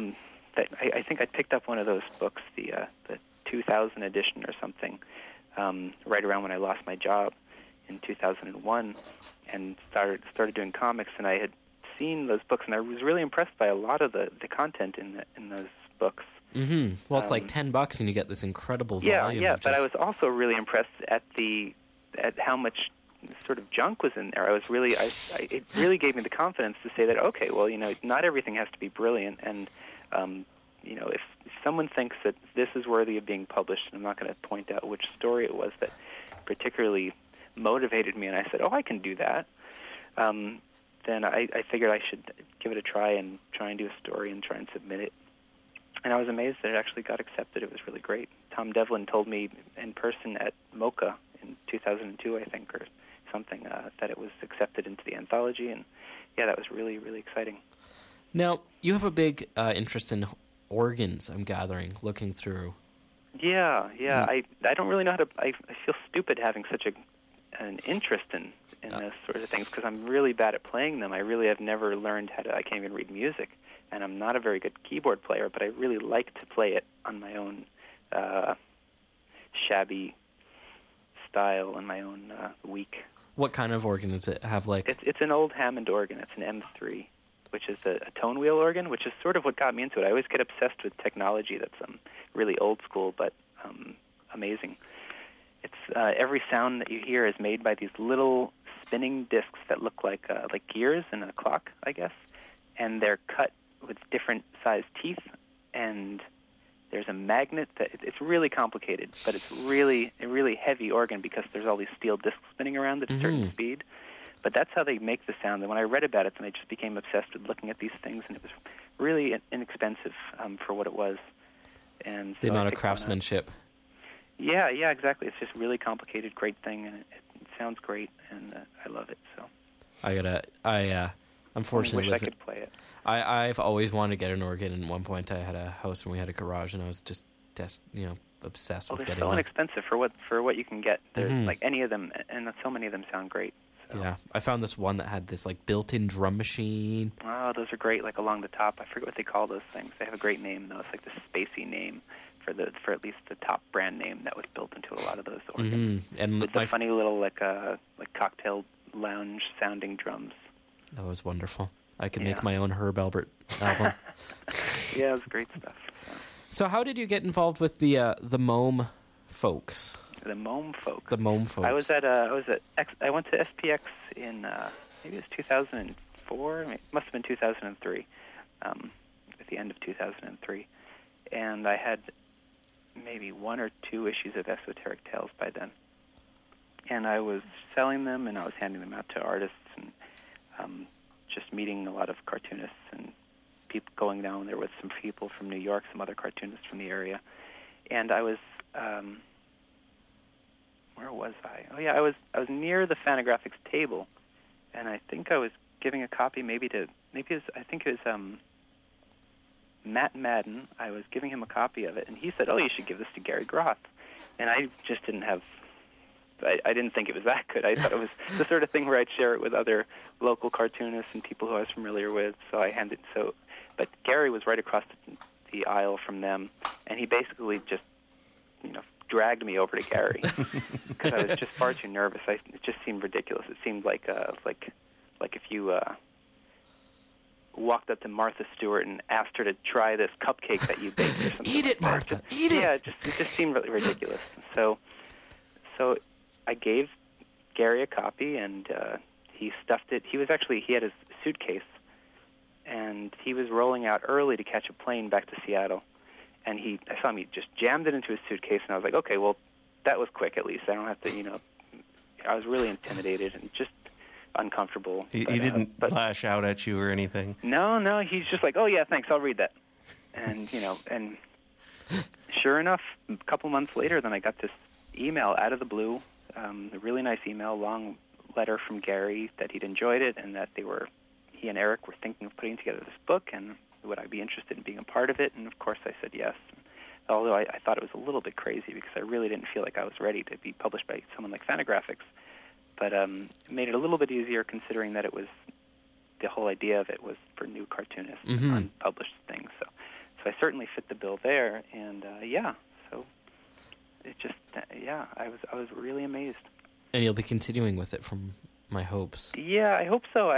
I think I picked up one of those books, the 2000 edition or something, right around when I lost my job in 2001 and started doing comics. And I had seen those books, and I was really impressed by a lot of the content in those books. Mm-hmm. Well, it's like $10 and you get this incredible volume. Yeah, but I was also really impressed at how much sort of junk was in there. It really gave me the confidence to say that, okay, well, not everything has to be brilliant, and if someone thinks that this is worthy of being published, and I'm not going to point out which story it was that particularly motivated me, and I said, oh, I can do that, then I figured I should give it a try and do a story and try and submit it. And I was amazed that it actually got accepted. It was really great. Tom Devlin told me in person at MoCA in 2002, I think, or something, that it was accepted into the anthology, and yeah, that was really, really exciting. Now, you have a big interest in organs, I'm gathering, looking through. Yeah. I don't really know how to. I feel stupid having such an interest in those sorts of things because I'm really bad at playing them. I really have never learned how to. I can't even read music, and I'm not a very good keyboard player. But I really like to play it on my own shabby style and my own weak. What kind of organ does it have? Like it's an old Hammond organ. It's an M3, which is a tone wheel organ, which is sort of what got me into it. I always get obsessed with technology that's really old school but amazing. It's every sound that you hear is made by these little spinning discs that look like gears in a clock, I guess, and they're cut with different sized teeth, and there's a magnet that it's really complicated, but it's a really heavy organ because there's all these steel discs spinning around at a certain speed. But that's how they make the sound. And when I read about it, then I just became obsessed with looking at these things, and it was really inexpensive for what it was. And the so amount of craftsmanship. Yeah, exactly. It's just a really complicated, great thing, and it sounds great, and I love it. So I unfortunately wish I could play it. I've always wanted to get an organ, and at one point I had a house and we had a garage, and I was just obsessed with getting they're so one. inexpensive for what you can get. There's like any of them, and so many of them sound great. So. Yeah, I found this one that had this like built-in drum machine. Oh, those are great, like along the top. I forget what they call those things. They have a great name, though. It's like the spacey name for at least the top brand name that was built into a lot of those organs. And with the funny little like cocktail lounge sounding drums. That was wonderful. I could make my own Herb Alpert album. Yeah, it was great stuff. So how did you get involved with the Mome folks? The Mome folks. The Mome folks. I went to SPX in maybe it was 2004. It must have been 2003. At the end of 2003, and I had maybe 1 or 2 issues of Esoteric Tales by then. And I was selling them, and I was handing them out to artists, and just meeting a lot of cartoonists and people, going down there with some people from New York, some other cartoonists from the area. And I was, where was I? Oh yeah, I was near the Fantagraphics table, and I think I was giving a copy I think it was Matt Madden. I was giving him a copy of it, and he said, "Oh, you should give this to Gary Groth." And I just didn't have. I didn't think it was that good. I thought it was the sort of thing where I'd share it with other local cartoonists and people who I was familiar with. So I handed but Gary was right across the aisle from them, and he basically just, dragged me over to Gary because I was just far too nervous. It just seemed ridiculous. It seemed like if you walked up to Martha Stewart and asked her to try this cupcake that you baked or something. Eat it, Martha. Eat it. Yeah, it just seemed really ridiculous. So I gave Gary a copy, and he stuffed it. He had his suitcase, and he was rolling out early to catch a plane back to Seattle. And I saw him, he just jammed it into his suitcase, and I was like, okay, well, that was quick at least. I don't have to, I was really intimidated and just uncomfortable. He didn't lash out at you or anything? No, he's just like, oh, yeah, thanks, I'll read that. And, and sure enough, a couple months later, then I got this email out of the blue, a really nice email, long letter from Gary that he'd enjoyed it and that he and Eric were thinking of putting together this book, and would I be interested in being a part of it? And, of course, I said yes. Although I thought it was a little bit crazy because I really didn't feel like I was ready to be published by someone like Fantagraphics. But it made it a little bit easier considering that it was the whole idea of it was for new cartoonists and unpublished things. So I certainly fit the bill there. And, so it just, I was really amazed. And you'll be continuing with it from my hopes. Yeah, I hope so.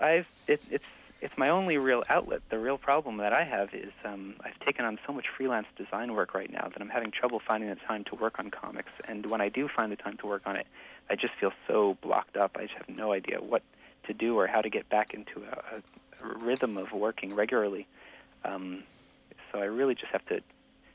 It's my only real outlet. The real problem that I have is I've taken on so much freelance design work right now that I'm having trouble finding the time to work on comics. And when I do find the time to work on it, I just feel so blocked up. I just have no idea what to do or how to get back into a rhythm of working regularly. So I really just have to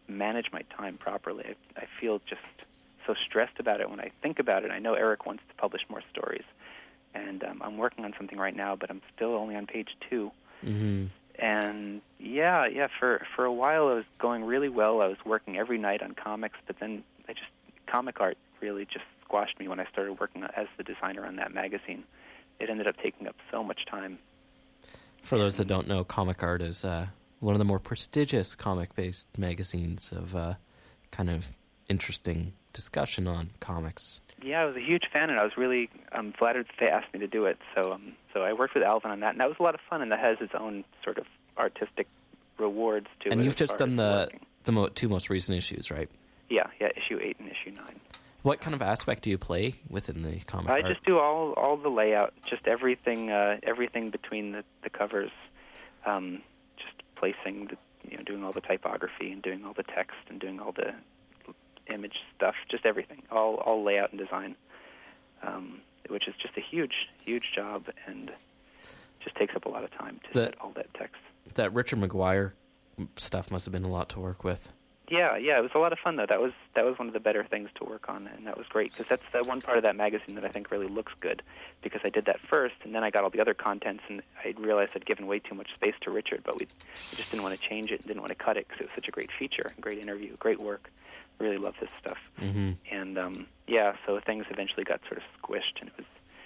manage my time properly. I feel just so stressed about it when I think about it. I know Eric wants to publish more stories, and I'm working on something right now, but I'm still only on page 2. Mm-hmm. And for a while it was going really well. I was working every night on comics, but then comic art really just squashed me when I started working as the designer on that magazine. It ended up taking up so much time. For those that don't know, Comic Art is one of the more prestigious comic-based magazines of kind of interesting discussion on comics. Yeah, I was a huge fan, and I was really flattered that they asked me to do it. So I worked with Alvin on that, and that was a lot of fun, and that has its own sort of artistic rewards to it. And you've just done the working. two most recent issues, right? Yeah, issue 8 and issue 9. What kind of aspect do you play within the comic art? I just do all the layout, just everything between the covers, just placing, doing all the typography and doing all the text and doing all the image stuff, just everything, all layout and design, which is just a huge job and just takes up a lot of time to set all that text. That Richard McGuire stuff must have been a lot to work with. Yeah, it was a lot of fun though. That was one of the better things to work on, and that was great because that's the one part of that magazine that I think really looks good. Because I did that first, and then I got all the other contents, and I realized I'd given way too much space to Richard, but we just didn't want to change it and didn't want to cut it because it was such a great feature, great interview, great work. Really love this stuff. Mm-hmm. And so things eventually got sort of squished, and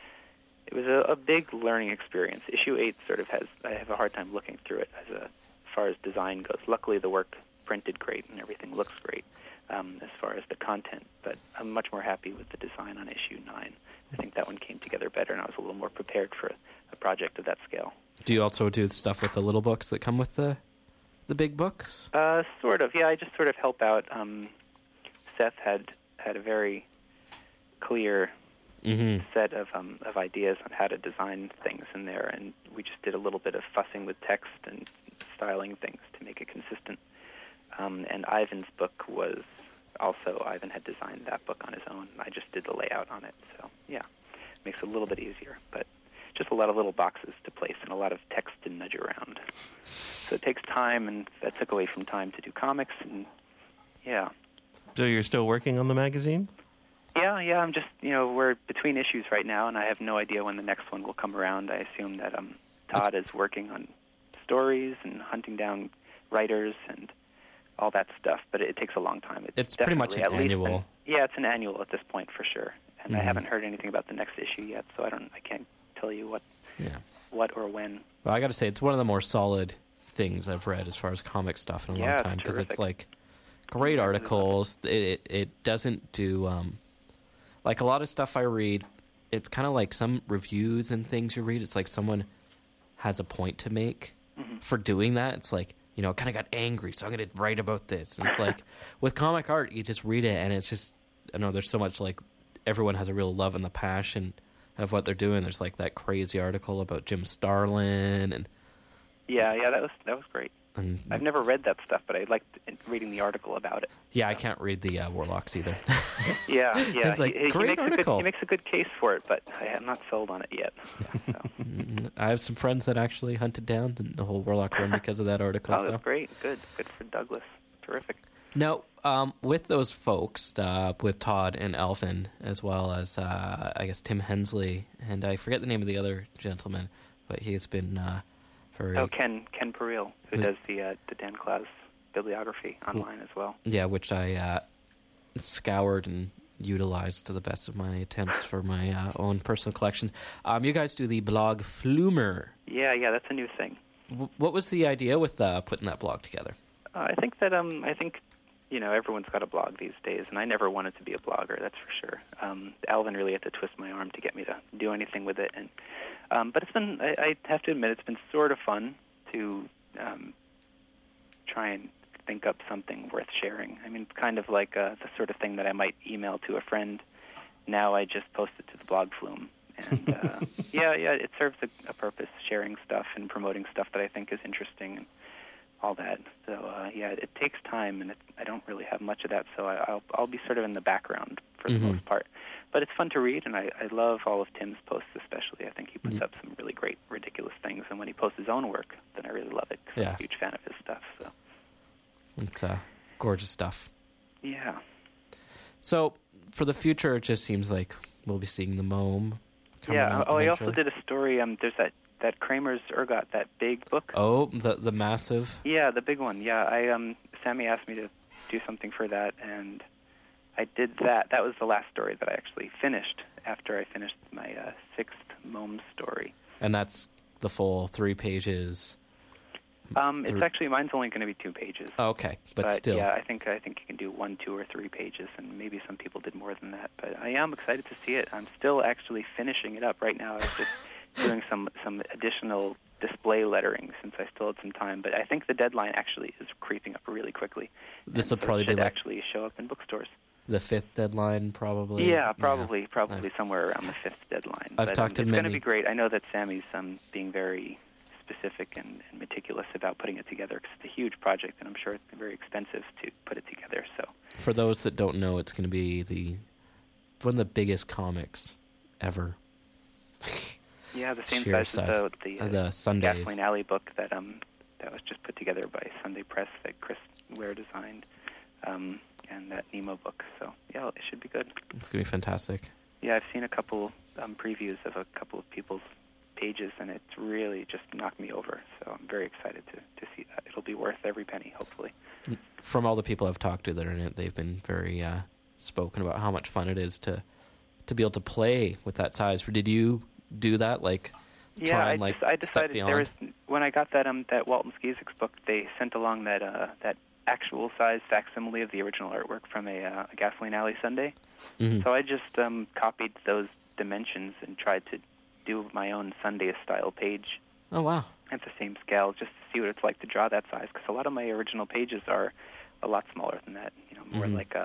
it was a big learning experience. Issue 8 sort of I have a hard time looking through it as far as design goes. Luckily, the work printed great and everything looks great as far as the content, but I'm much more happy with the design on issue 9. I think that one came together better, and I was a little more prepared for a project of that scale. Do you also do stuff with the little books that come with the big books? Sort of, yeah. I just sort of help out. Seth had a very clear set of ideas on how to design things in there, and we just did a little bit of fussing with text and styling things to make it consistent. And Ivan's book was also, Ivan had designed that book on his own. I just did the layout on it. So, yeah, makes it a little bit easier. But just a lot of little boxes to place and a lot of text to nudge around. So it takes time, and that took away from time to do comics. And, yeah. So you're still working on the magazine? Yeah, I'm just, we're between issues right now, and I have no idea when the next one will come around. I assume that Todd is working on stories and hunting down writers and all that stuff, but it takes a long time. It's pretty much an annual. It's an annual at this point for sure, and I haven't heard anything about the next issue yet, so I can't tell you what or when. Well, I got to say, it's one of the more solid things I've read as far as comic stuff in a long time, because it's like great articles. It doesn't do like a lot of stuff I read. It's kind of like some reviews and things you read. It's like someone has a point to make for doing that. It's like, I kind of got angry, so I'm going to write about this. And it's like, with comic art, you just read it, and it's just, there's so much, like, everyone has a real love and the passion of what they're doing. There's, like, that crazy article about Jim Starlin. And yeah, that was great. And I've never read that stuff, but I liked reading the article about it. Yeah, I can't read the Warlocks either. Yeah. It's like, great article. He makes a good case for it, but I'm not sold on it yet. Yeah. So. I have some friends that actually hunted down the whole Warlock run because of that article. Oh, that's great. Good for Douglas. Terrific. Now, with those folks, with Todd and Alvin, as well as, I guess, Tim Hensley, and I forget the name of the other gentleman, but he's been very... Oh, Ken Peril, who does the Dan Klaus bibliography online as well. Yeah, which I scoured and utilized to the best of my attempts for my own personal collection. You guys do the blog Flumer. Yeah, that's a new thing. What was the idea with putting that blog together? I think that everyone's got a blog these days, and I never wanted to be a blogger, that's for sure. Alvin really had to twist my arm to get me to do anything with it, and but it's been, I have to admit, it's been sort of fun to try and think up something worth sharing. I mean, kind of like the sort of thing that I might email to a friend. Now I just post it to the blog Flume. And it serves a purpose, sharing stuff and promoting stuff that I think is interesting and all that. So, it takes time, and I don't really have much of that, so I'll be sort of in the background for the most part. But it's fun to read, and I love all of Tim's posts especially. I think he puts up some really great, ridiculous things, and when he posts his own work, then I really love it, because I'm a huge fan of his stuff. So Gorgeous stuff. Yeah. So for the future, it just seems like we'll be seeing the MoMA coming out I eventually. also did a story. There's that Kramer's Ergot, that big book. Oh, the massive. Yeah, the big one. Yeah, Sammy asked me to do something for that, and I did that. That was the last story that I actually finished after I finished my sixth MoMA story. And that's the full 3 pages. It's actually, mine's only going to be 2 pages. Oh, okay, but still. Yeah, I think you can do 1, 2, or 3 pages, and maybe some people did more than that. But I am excited to see it. I'm still actually finishing it up right now. I was just doing some additional display lettering since I still had some time. But I think the deadline actually is creeping up really quickly. This will probably be like actually show up in bookstores. The 5th deadline, probably. Yeah, probably somewhere around the 5th deadline. I've talked to it's many. It's going to be great. I know that Sammy's being very specific and meticulous about putting it together because it's a huge project, and I'm sure it's very expensive to put it together. So, for those that don't know, it's going to be one of the biggest comics ever. Yeah, the same Sheer size as the Sundays. Gasoline Alley book that was just put together by Sunday Press that Chris Ware designed, and that Nemo book. So yeah, it should be good. It's going to be fantastic. Yeah, I've seen a couple previews of a couple of people's pages, and it's really just knocked me over. So I'm very excited to see that. It'll be worth every penny, hopefully. From all the people I've talked to that are in it, they've been very spoken about how much fun it is to be able to play with that size. Did you do that? Yeah, I step decided beyond? when I got that Walton Skizik's book, they sent along that actual size facsimile of the original artwork from a Gasoline Alley Sunday. Mm-hmm. So I just copied those dimensions and tried to do my own Sunday-style page. Oh, wow. At the same scale, just to see what it's like to draw that size, because a lot of my original pages are a lot smaller than that, more Mm-hmm. like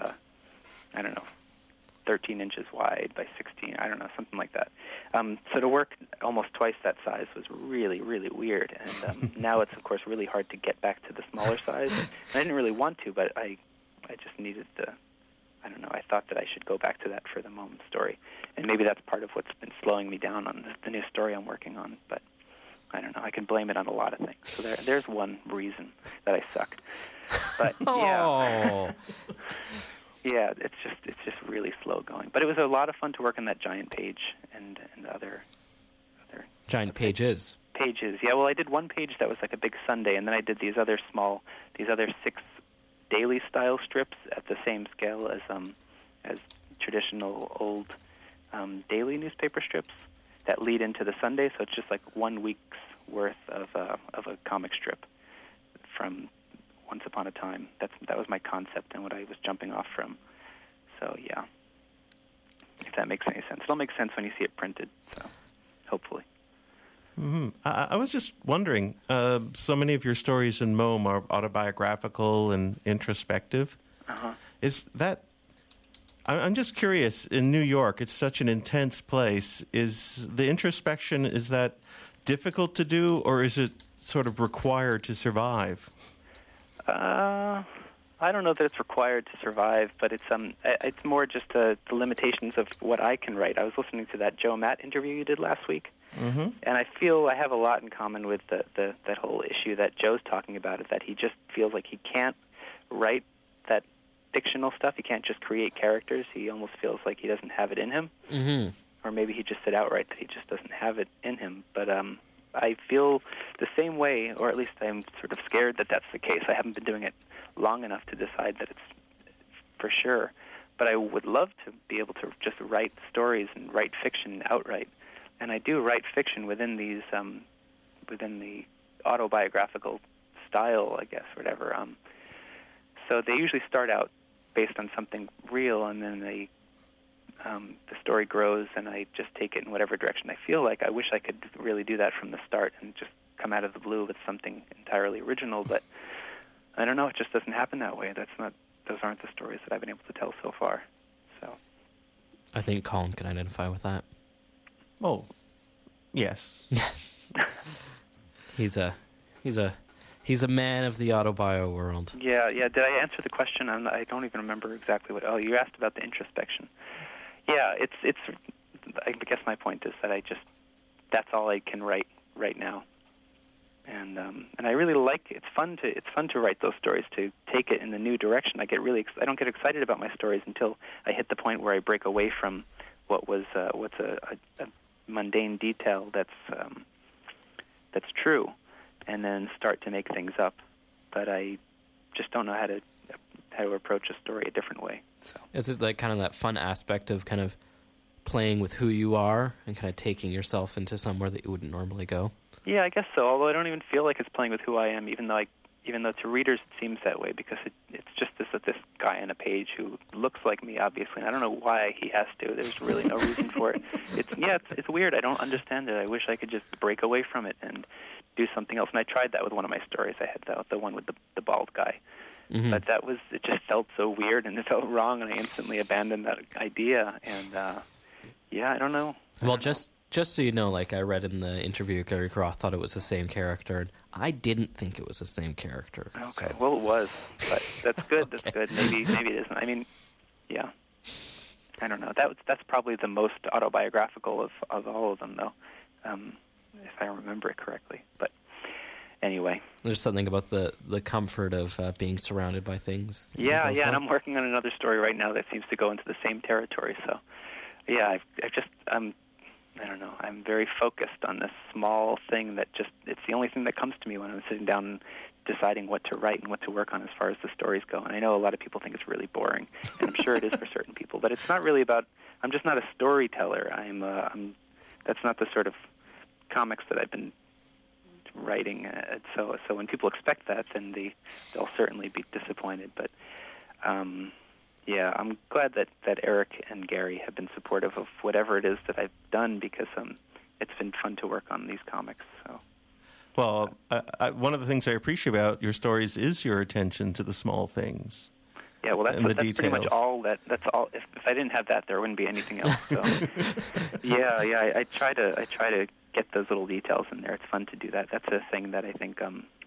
13 inches wide by 16, something like that. So to work almost twice that size was really, really weird, and now it's, of course, really hard to get back to the smaller size. And I didn't really want to, but I just needed to, I thought that I should go back to that for the MoMA story. And maybe that's part of what's been slowing me down on the new story I'm working on, but I don't know. I can blame it on a lot of things. So there's one reason that I suck. But yeah. Yeah, it's just really slow going. But it was a lot of fun to work on that giant page and other giant pages. Pages. Yeah, well, I did one page that was like a big Sunday, and then I did these other 6 daily style strips at the same scale as traditional old daily newspaper strips that lead into the Sunday. So it's just like 1 week's worth of a comic strip from Once Upon a Time. That was my concept and what I was jumping off from. So yeah, if that makes any sense. It'll make sense when you see it printed. So hopefully. Mm-hmm. I was just wondering, so many of your stories in MoMA are autobiographical and introspective. Uh-huh. Is that... I'm just curious, in New York, it's such an intense place. Is the introspection, is that difficult to do, or is it sort of required to survive? I don't know that it's required to survive, but it's more just the limitations of what I can write. I was listening to that Joe Matt interview you did last week, Mm-hmm. and I feel I have a lot in common with that whole issue that Joe's talking about, is that he just feels like he can't write that fictional stuff. He can't just create characters. He almost feels like he doesn't have it in him. Mm-hmm. Or maybe he just said outright that he just doesn't have it in him. But I feel the same way, or at least I'm sort of scared that that's the case. I haven't been doing it long enough to decide that it's for sure. But I would love to be able to just write stories and write fiction outright. And I do write fiction within these, within the autobiographical style, I guess, whatever. So they usually start out based on something real, and then the story grows, and I just take it in whatever direction I feel like. I wish I could really do that from the start and just come out of the blue with something entirely original, but I don't know. It just doesn't happen that way. Those aren't the stories that I've been able to tell so far. So I think Colin can identify with that. Oh, yes. Yes. He's a man of the autobio world. Yeah. Did I answer the question? I don't even remember exactly what. Oh, you asked about the introspection. Yeah, it's. I guess my point is that that's all I can write right now. And I really like. It's fun to write those stories, to take it in the new direction. I don't get excited about my stories until I hit the point where I break away from what's a mundane detail that's true, and then start to make things up. But I just don't know how to approach a story a different way. So. Is it like kind of that fun aspect of kind of playing with who you are and kind of taking yourself into somewhere that you wouldn't normally go? Yeah, I guess so. Although I don't even feel like it's playing with who I am, even though to readers it seems that way, because it's just this guy on a page who looks like me, obviously, and I don't know why he has to. There's really no reason for it. It's weird. I don't understand it. I wish I could just break away from it and do something else. And I tried that with one of my stories. I had the one with the bald guy. Mm-hmm. But it just felt so weird and it felt wrong, and I instantly abandoned that idea. And I don't know. Well, just so you know, like I read in the interview, Gary Groth thought it was the same character, and I didn't think it was the same character. Okay, so. Well, it was, but that's good. Okay. That's good. Maybe it isn't. I mean, yeah, I don't know. That's probably the most autobiographical of all of them, though, if I remember it correctly. But anyway, there's something about the comfort of being surrounded by things. Yeah, and I'm working on another story right now that seems to go into the same territory. So, yeah, I don't know. I'm very focused on this small thing that it's the only thing that comes to me when I'm sitting down and deciding what to write and what to work on as far as the stories go. And I know a lot of people think it's really boring, and I'm sure it is for certain people, but it's not really about, I'm just not a storyteller. That's not the sort of comics that I've been writing. So when people expect that, then they'll certainly be disappointed. But, yeah, I'm glad that Eric and Gary have been supportive of whatever it is that I've done, because it's been fun to work on these comics. So, well, one of the things I appreciate about your stories is your attention to the small things. Yeah, well, that's pretty much all. That's all. If I didn't have that, there wouldn't be anything else. So, yeah, I try to get those little details in there. It's fun to do that. That's a thing that I think.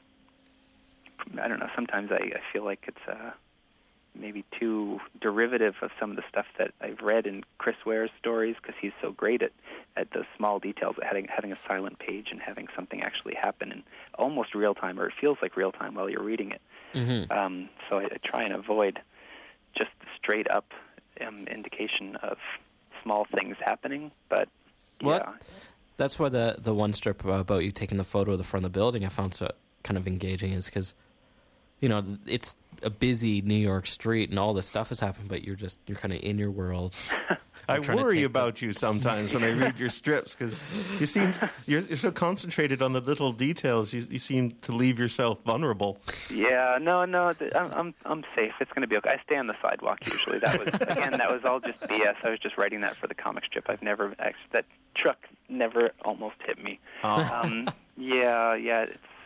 I don't know. Sometimes I feel like it's maybe too derivative of some of the stuff that I've read in Chris Ware's stories, because he's so great at those small details, at having a silent page and having something actually happen in almost real time, or it feels like real time while you're reading it. Mm-hmm. So I try and avoid just the straight up indication of small things happening. But yeah, that's why the one strip about you taking the photo of the front of the building I found so kind of engaging, is because it's a busy New York street and all this stuff is happening, but you're kind of in your world. I worry about you sometimes when I read your strips, because you're so concentrated on the little details. You seem to leave yourself vulnerable. Yeah, no, I'm safe. It's going to be okay. I stay on the sidewalk usually. That was all just BS. I was just writing that for the comic strip. That truck never almost hit me. Oh. Yeah.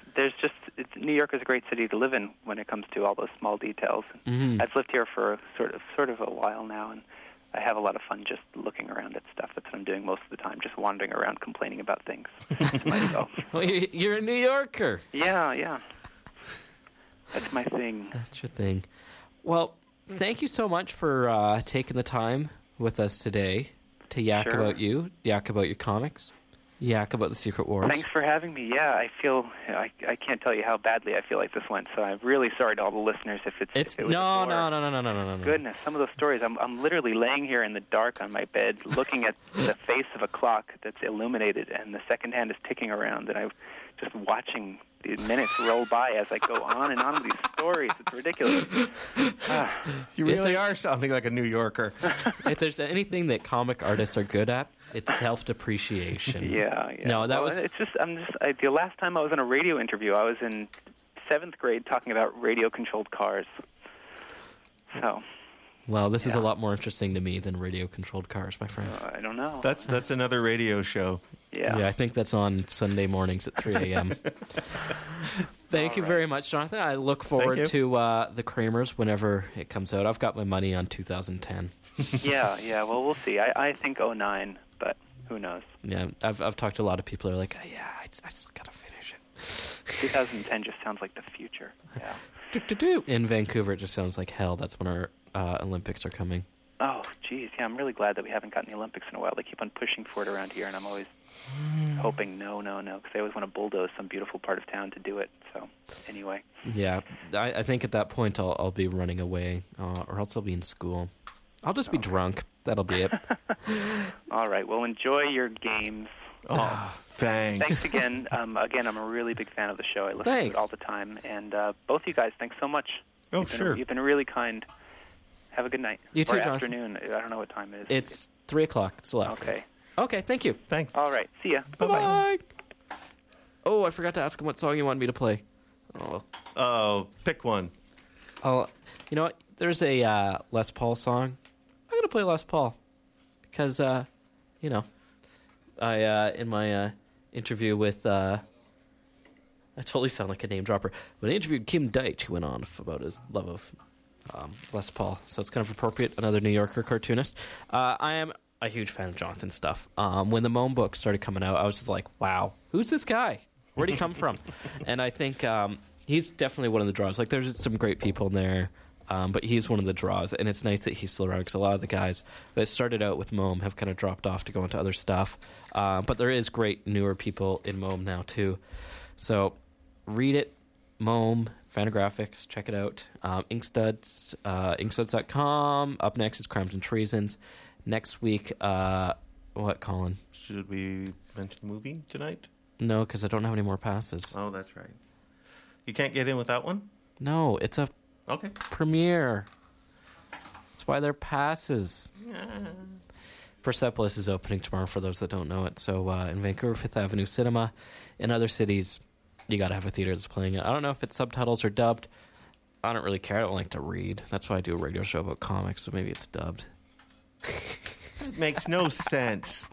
New York is a great city to live in when it comes to all those small details. Mm-hmm. I've lived here for sort of a while now, and I have a lot of fun just looking around at stuff. That's what I'm doing most of the time, just wandering around complaining about things to myself. Well, you're a New Yorker. Yeah. That's my thing. That's your thing. Well, thank you so much for taking the time with us today to yak about you, yak about your comics. Yak about the Secret Wars. Thanks for having me. Yeah, I can't tell you how badly I feel like this went. So I'm really sorry to all the listeners if it was no. Goodness, some of those stories. I'm literally laying here in the dark on my bed, looking at the face of a clock that's illuminated, and the second hand is ticking around, and I'm just watching the minutes roll by as I go on and on with these stories. It's ridiculous. You really are sounding like a New Yorker. If there's anything that comic artists are good at, it's self-depreciation. Yeah. No, It's just. The last time I was in a radio interview, I was in 7th grade talking about radio-controlled cars. So. Well, this is a lot more interesting to me than radio-controlled cars, my friend. I don't know. That's another radio show. Yeah, I think that's on Sunday mornings at 3 a.m. Thank you very much, Jonathan. I look forward to the Kramers whenever it comes out. I've got my money on 2010. Yeah. Well, we'll see. I think 2009, but who knows? Yeah, I've talked to a lot of people who are like, I still got to finish it. 2010 just sounds like the future. Yeah. In Vancouver, it just sounds like hell. That's when our Olympics are coming. Oh, geez, yeah, I'm really glad that we haven't gotten the Olympics in a while. They keep on pushing for it around here, and I'm always hoping no, because they always want to bulldoze some beautiful part of town to do it. So, anyway. Yeah, I think at that point I'll be running away, or else I'll be in school. I'll just be drunk. That'll be it. All right, well, enjoy your games. Oh, thanks. Thanks again. Again, I'm a really big fan of the show. I listen to it all the time. And both you guys, thanks so much. Oh, sure. You've been really kind. Have a good night. You too, or Jonathan. Afternoon. I don't know what time it is. It's 3 o'clock. It's left. Okay, thank you. Thanks. All right, see ya. Bye-bye. Oh, I forgot to ask him what song he wanted me to play. Oh, pick one. Oh, you know what? There's a Les Paul song. I'm going to play Les Paul. Because, you know, I in my interview with... I totally sound like a name dropper. When I interviewed Kim Deitch, who went on about his love of Les Paul. So it's kind of appropriate. Another New Yorker cartoonist. I am a huge fan of Jonathan's stuff. When the Mome book started coming out, I was just like, wow, who's this guy? Where'd he come from? And I think he's definitely one of the draws. Like, there's some great people in there, but he's one of the draws. And it's nice that he's still around because a lot of the guys that started out with Mome have kind of dropped off to go into other stuff. But there is great newer people in Mome now, too. So read it. Mome, Fantagraphics, check it out. Inkstuds, inkstuds.com. Up next is Crimes and Treasons. Next week, what, Colin? Should we mention the movie tonight? No, because I don't have any more passes. Oh, that's right. You can't get in without one? No, it's a premiere. That's why they're passes. Persepolis is opening tomorrow for those that don't know it. So in Vancouver, Fifth Avenue Cinema. In other cities, you got to have a theater that's playing it. I don't know if it's subtitles or dubbed. I don't really care. I don't like to read. That's why I do a radio show about comics, so maybe it's dubbed. It makes no sense.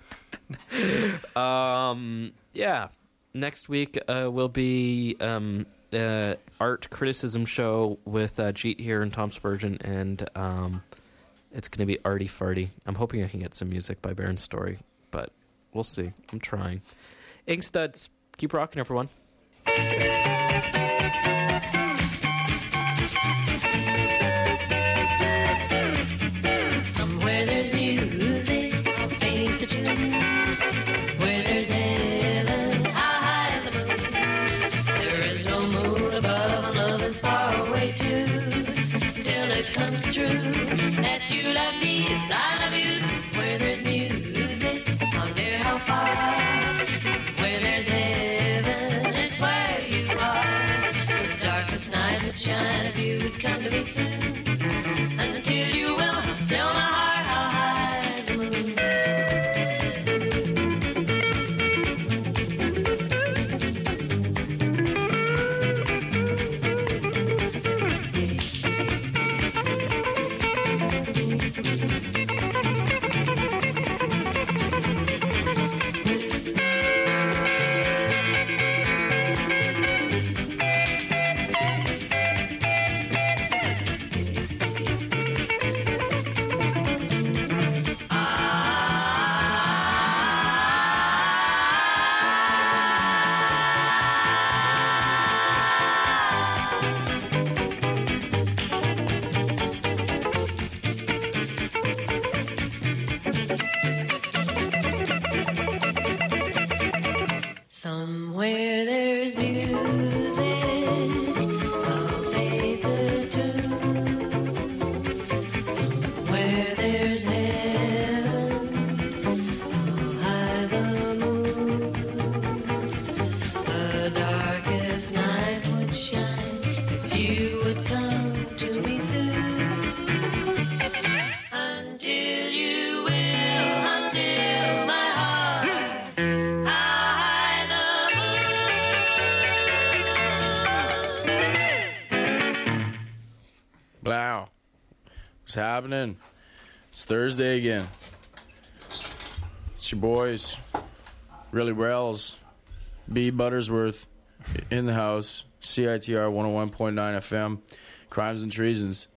Yeah. Next week will be art criticism show with Jeet here and Tom Spurgeon, and it's going to be arty farty. I'm hoping I can get some music by Baron Story, but we'll see. I'm trying. Inkstuds, keep rocking, everyone. Somewhere there's music, I'll paint the tune. Somewhere there's heaven, how high the moon. There is no moon above, and love is far away too. Till it comes true that you love me as I love you. Somewhere there's music, I wonder how far. Somewhere there's heaven, it's where you are. The darkest night would shine if you would come to me soon. And until you will, still my heart, how high the moon. Somewhere there's music, I'll fade the tune. Somewhere there's heaven, I'll hide the moon. The darkest night would shine if you would come to me soon. Until you will, I'll still my heart. Wow. What's happening? It's Thursday again. It's your boys, Really Wells, B. Buttersworth, in the house, CITR 101.9 FM, Crimes and Treasons.